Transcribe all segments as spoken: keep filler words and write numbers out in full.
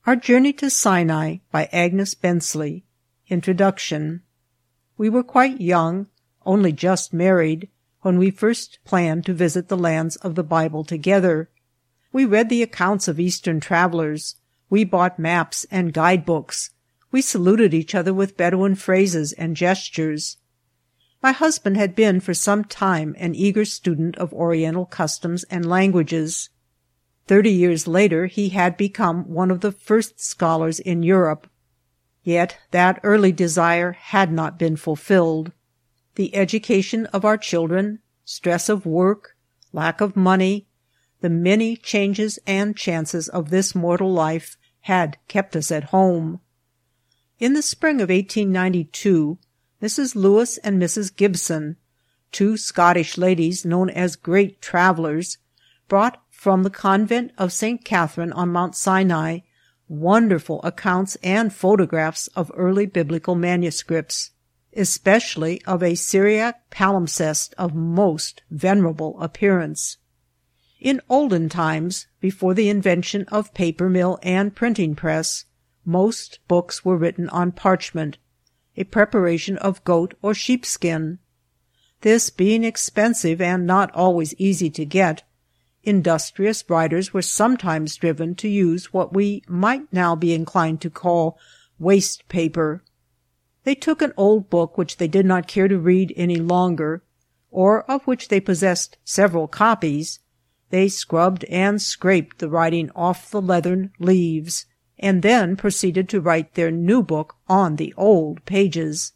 Our Journey to Sinai by Agnes Bensley. Introduction. We were quite young, only just married, when we first planned to visit the lands of the Bible together. We read the accounts of Eastern travelers. We bought maps and guidebooks. We saluted each other with Bedouin phrases and gestures. My husband had been for some time an eager student of Oriental customs and languages. Thirty years later he had become one of the first scholars in Europe. Yet that early desire had not been fulfilled. The education of our children, stress of work, lack of money, the many changes and chances of this mortal life had kept us at home. In the spring of eighteen ninety-two, Missus Lewis and Missus Gibson, two Scottish ladies known as great travelers, brought from the convent of Saint Catherine on Mount Sinai wonderful accounts and photographs of early biblical manuscripts, especially of a Syriac palimpsest of most venerable appearance. In olden times, before the invention of paper mill and printing press, most books were written on parchment, a preparation of goat or sheepskin. This being expensive and not always easy to get, industrious writers were sometimes driven to use what we might now be inclined to call waste paper. They took an old book which they did not care to read any longer, or of which they possessed several copies. They scrubbed and scraped the writing off the leathern leaves, and then proceeded to write their new book on the old pages.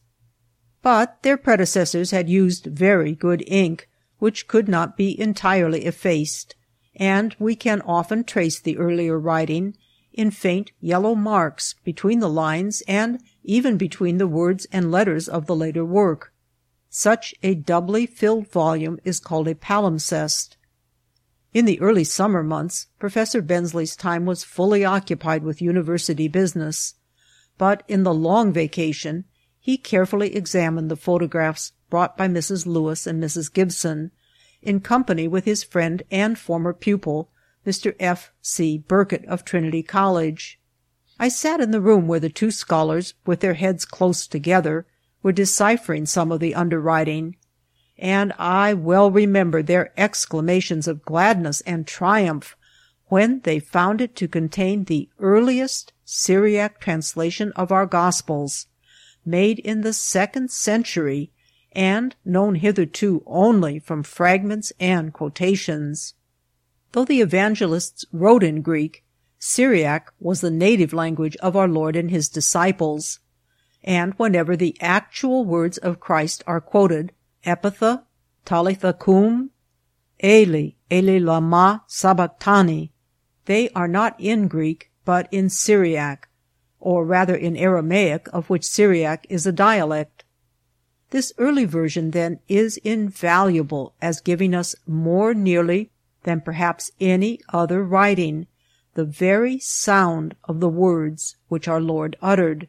But their predecessors had used very good ink, which could not be entirely effaced, and we can often trace the earlier writing in faint yellow marks between the lines and even between the words and letters of the later work. Such a doubly filled volume is called a palimpsest. In the early summer months, Professor Bensley's time was fully occupied with university business, but in the long vacation he carefully examined the photographs brought by Missus Lewis and Missus Gibson, in company with his friend and former pupil, Mister F. C. Burkitt of Trinity College. I sat in the room where the two scholars, with their heads close together, were deciphering some of the underwriting, and I well remember their exclamations of gladness and triumph when they found it to contain the earliest Syriac translation of our Gospels, made in the second century, and known hitherto only from fragments and quotations. Though the evangelists wrote in Greek, Syriac was the native language of our Lord and his disciples, and whenever the actual words of Christ are quoted, Epitha, Talitha cum, Eli, Eli lama sabachthani, they are not in Greek, but in Syriac, or rather in Aramaic, of which Syriac is a dialect. This early version, then, is invaluable as giving us more nearly than perhaps any other writing the very sound of the words which our Lord uttered.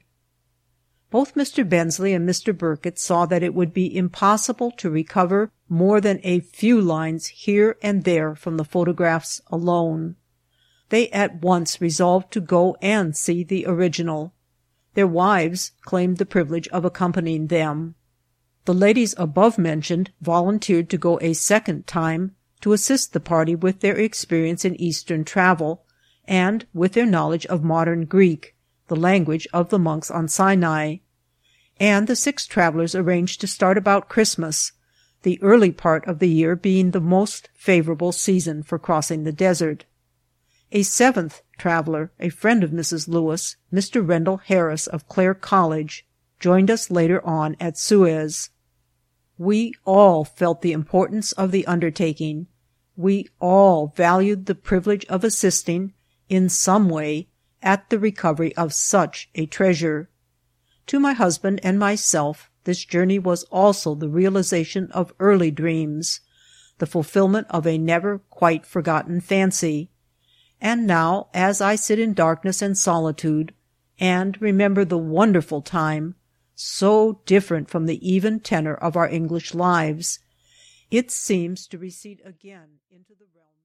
Both Mister Bensley and Mister Burkitt saw that it would be impossible to recover more than a few lines here and there from the photographs alone. They at once resolved to go and see the original. Their wives claimed the privilege of accompanying them. The ladies above mentioned volunteered to go a second time to assist the party with their experience in Eastern travel and with their knowledge of modern Greek, the language of the monks on Sinai. And the six travelers arranged to start about Christmas, the early part of the year being the most favorable season for crossing the desert. A seventh traveler, a friend of Missus Lewis, Mister Rendell Harris of Clare College, joined us later on at Suez. We all felt the importance of the undertaking. We all valued the privilege of assisting, in some way, at the recovery of such a treasure. To my husband and myself, this journey was also the realization of early dreams, the fulfillment of a never quite forgotten fancy. And now, as I sit in darkness and solitude, and remember the wonderful time, so different from the even tenor of our English lives, it seems to recede again into the realm